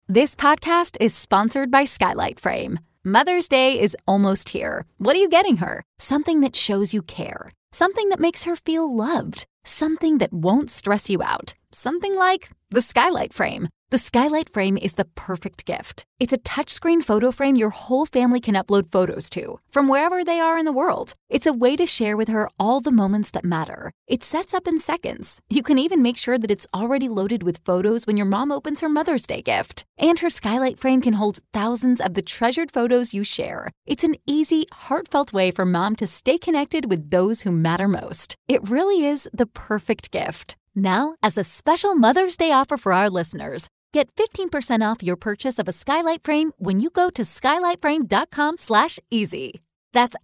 This podcast is sponsored by Skylight Frame. Mother's Day is almost here. What are you getting her? Something that shows you care. Something that makes her feel loved. Something that won't stress you out. Something like the Skylight Frame. The Skylight Frame is the perfect gift. It's a touchscreen photo frame your whole family can upload photos to, from wherever they are in the world. It's a way to share with her all the moments that matter. It sets up in seconds. You can even make sure that it's already loaded with photos when your mom opens her Mother's Day gift. And her Skylight Frame can hold thousands of the treasured photos you share. It's an easy, heartfelt way for mom to stay connected with those who matter most. It really is the perfect gift. Now, as a special Mother's Day offer for our listeners, get 15% off your purchase of a Skylight Frame when you go to skylightframe.com/easy. That's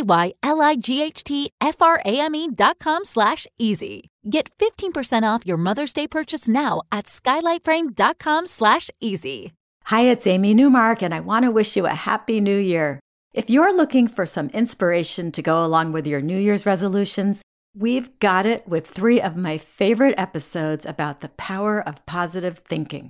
SKYLIGHTFRAME.com/easy. Get 15% off your Mother's Day purchase now at skylightframe.com/easy. Hi, it's Amy Newmark, and I want to wish you a happy new year. If you're looking for some inspiration to go along with your New Year's resolutions, we've got it with 3 of my favorite episodes about the power of positive thinking.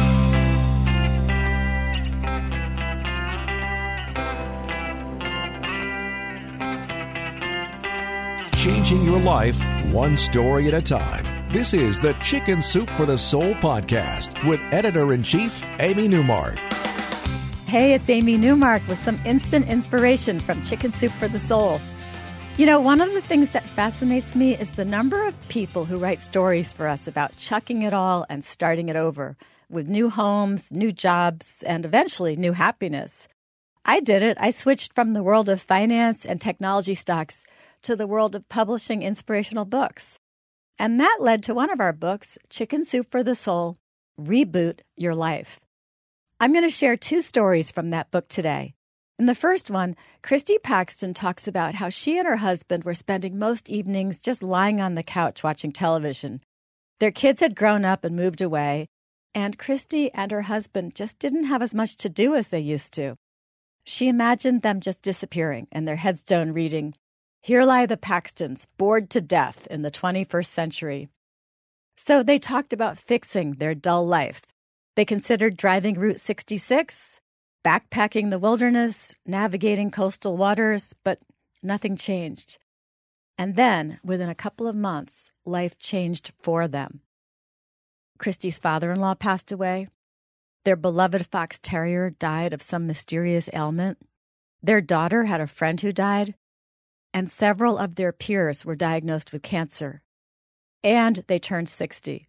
Changing your life one story at a time. This is the Chicken Soup for the Soul podcast with Editor-in-Chief Amy Newmark. Hey, it's Amy Newmark with some instant inspiration from Chicken Soup for the Soul. You know, one of the things that fascinates me is the number of people who write stories for us about chucking it all and starting it over with new homes, new jobs, and eventually new happiness. I did it. I switched from the world of finance and technology stocks to the world of publishing inspirational books. And that led to one of our books, Chicken Soup for the Soul, Reboot Your Life. I'm going to share 2 stories from that book today. In the first one, Christy Paxton talks about how she and her husband were spending most evenings just lying on the couch watching television. Their kids had grown up and moved away, and Christy and her husband just didn't have as much to do as they used to. She imagined them just disappearing and their headstone reading, "Here lie the Paxtons, bored to death in the 21st century." So they talked about fixing their dull life. They considered driving Route 66, backpacking the wilderness, navigating coastal waters, but nothing changed. And then, within a couple of months, life changed for them. Christy's father-in-law passed away. Their beloved fox terrier died of some mysterious ailment. Their daughter had a friend who died. And several of their peers were diagnosed with cancer. And they turned 60.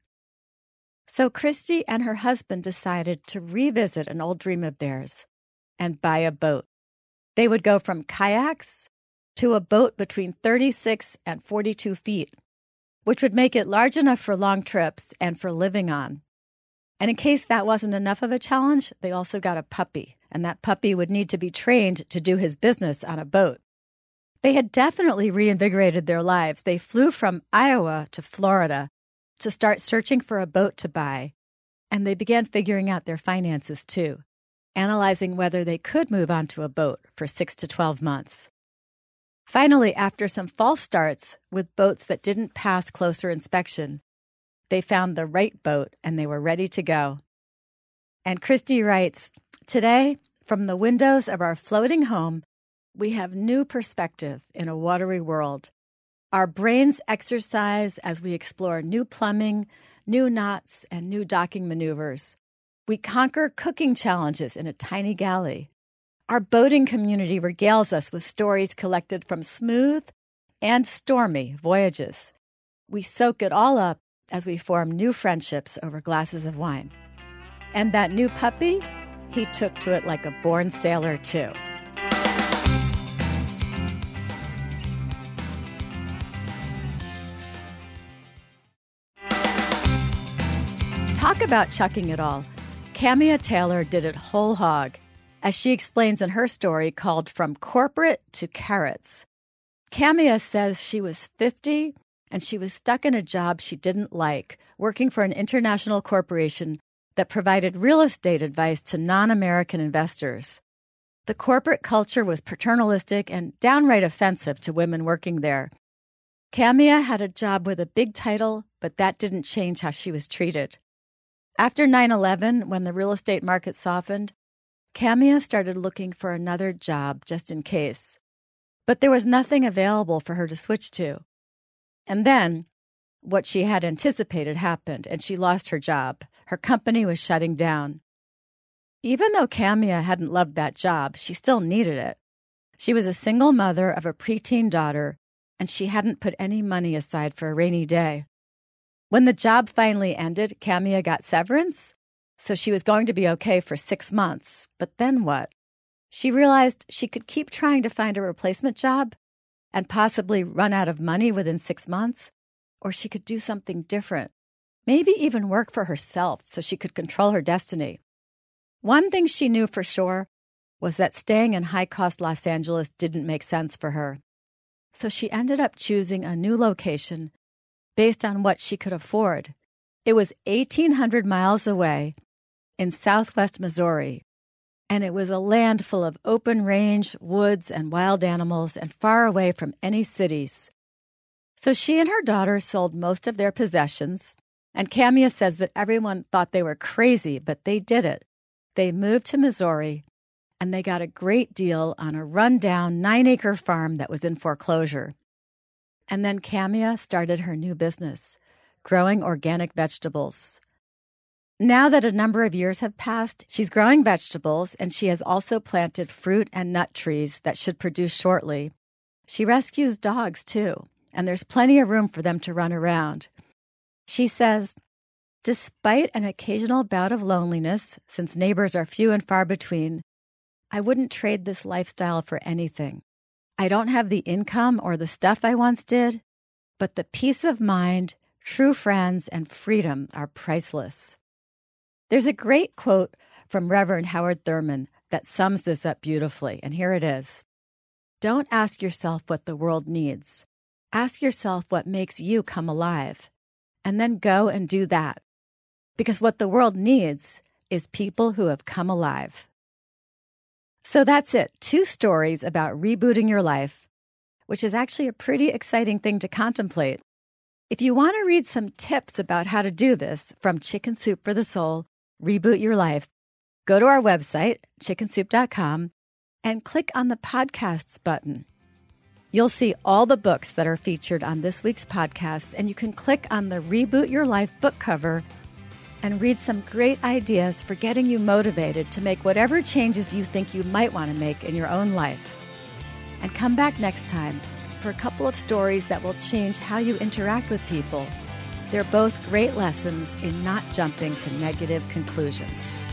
So Christy and her husband decided to revisit an old dream of theirs and buy a boat. They would go from kayaks to a boat between 36 and 42 feet, which would make it large enough for long trips and for living on. And in case that wasn't enough of a challenge, they also got a puppy, and that puppy would need to be trained to do his business on a boat. They had definitely reinvigorated their lives. They flew from Iowa to Florida to start searching for a boat to buy, and they began figuring out their finances too, analyzing whether they could move onto a boat for 6 to 12 months. Finally, after some false starts with boats that didn't pass closer inspection, they found the right boat and they were ready to go. And Christy writes, "Today, from the windows of our floating home, we have new perspective in a watery world. Our brains exercise as we explore new plumbing, new knots, and new docking maneuvers. We conquer cooking challenges in a tiny galley. Our boating community regales us with stories collected from smooth and stormy voyages. We soak it all up as we form new friendships over glasses of wine. And that new puppy, he took to it like a born sailor too." Talk about chucking it all. Camia Taylor did it whole hog, as she explains in her story called From Corporate to Carrots. Camia says she was 50 and she was stuck in a job she didn't like, working for an international corporation that provided real estate advice to non-American investors. The corporate culture was paternalistic and downright offensive to women working there. Camia had a job with a big title, but that didn't change how she was treated. After 9/11, when the real estate market softened, Camia started looking for another job just in case. But there was nothing available for her to switch to. And then, what she had anticipated happened, and she lost her job. Her company was shutting down. Even though Camia hadn't loved that job, she still needed it. She was a single mother of a preteen daughter, and she hadn't put any money aside for a rainy day. When the job finally ended, Camia got severance, so she was going to be okay for 6 months. But then what? She realized she could keep trying to find a replacement job and possibly run out of money within 6 months, or she could do something different, maybe even work for herself so she could control her destiny. One thing she knew for sure was that staying in high-cost Los Angeles didn't make sense for her. So she ended up choosing a new location based on what she could afford. It was 1,800 miles away in southwest Missouri, and it was a land full of open range, woods, and wild animals, and far away from any cities. So she and her daughter sold most of their possessions, and Camia says that everyone thought they were crazy, but they did it. They moved to Missouri, and they got a great deal on a rundown 9-acre farm that was in foreclosure. And then Camia started her new business, growing organic vegetables. Now that a number of years have passed, she's growing vegetables, and she has also planted fruit and nut trees that should produce shortly. She rescues dogs, too, and there's plenty of room for them to run around. She says, despite an occasional bout of loneliness, since neighbors are few and far between, I wouldn't trade this lifestyle for anything. I don't have the income or the stuff I once did, but the peace of mind, true friends, and freedom are priceless. There's a great quote from Reverend Howard Thurman that sums this up beautifully, and here it is. Don't ask yourself what the world needs. Ask yourself what makes you come alive, and then go and do that. Because what the world needs is people who have come alive. So that's it. 2 stories about rebooting your life, which is actually a pretty exciting thing to contemplate. If you want to read some tips about how to do this from Chicken Soup for the Soul, Reboot Your Life, go to our website, chickensoup.com, and click on the podcasts button. You'll see all the books that are featured on this week's podcast, and you can click on the Reboot Your Life book cover and read some great ideas for getting you motivated to make whatever changes you think you might want to make in your own life. And come back next time for a couple of stories that will change how you interact with people. They're both great lessons in not jumping to negative conclusions.